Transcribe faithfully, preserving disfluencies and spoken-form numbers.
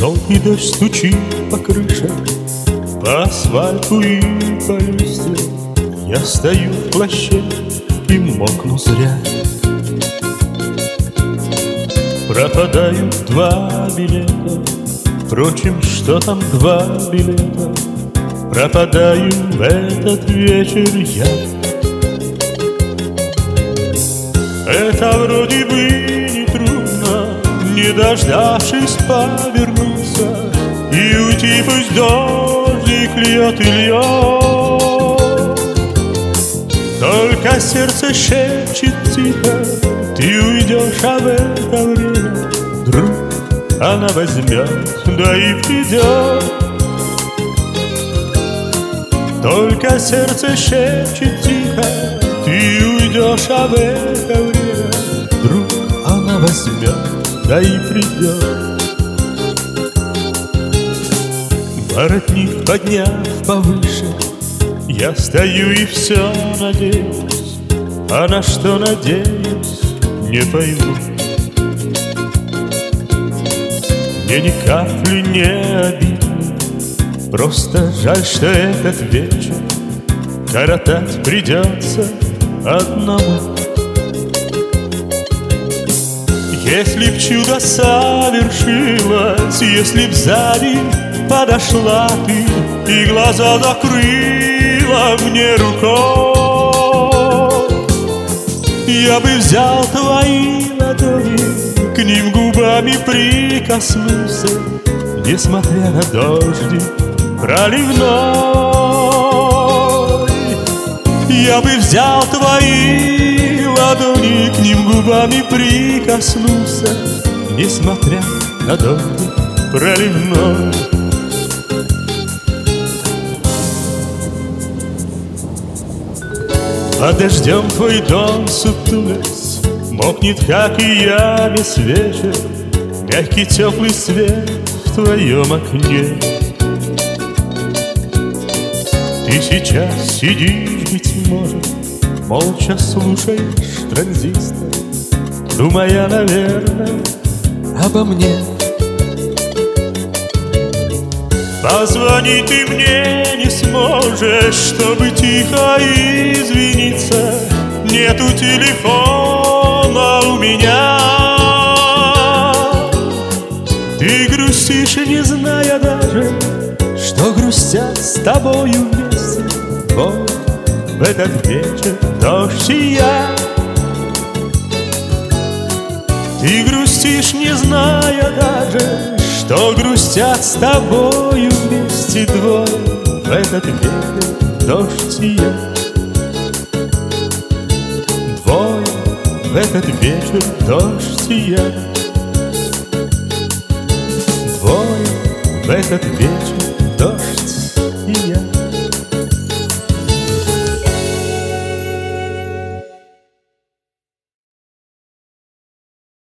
Мелкий дождь стучит по крыше, по асфальту и по люстре. Я стою в плаще и мокну зря. Пропадают два билета. Впрочем, что там два билета? Пропадаю в этот вечер я. Это вроде бы не трудно, не дождавшись повернуться и уйти, пусть дождик льет и льет. Только сердце шепчет тихо: ты уйдешь, а в это время вдруг она возьмет, да и придет. Только сердце шепчет тихо: ты уйдешь, а в это время вдруг она возьмет, да и придет. Воротник подняв повыше, я стою и все надеюсь, а на что надеюсь, не пойму. Мне ни капли не обидно, просто жаль, что этот вечер коротать придется одному. Если б чудо совершилось, если б сзади подошла ты и глаза закрыла мне рукой, я бы взял твои ладони, к ним губами прикоснулся, несмотря на дождик проливной. Я бы взял твои ладони, к ним губами прикоснулся, несмотря на дождик проливной. Под дождем твой дом сутулясь мокнет, как и я, весь вечер. Мягкий теплый свет в твоем окне. Ты сейчас сидишь, быть может, молча слушаешь транзистор, думая, наверное, обо мне. Позвонить ты мне не сможешь, чтобы тихо извиниться. Нету телефона у меня. Ты грустишь, не зная даже, что грустят с тобою вместе. Вот в этот вечер дождь и я. Ты грустишь, не зная даже, что грустят с тобою вместе двое. В этот вечер дождь и я. Двое в этот вечер дождь и я. Двое в этот вечер дождь и я.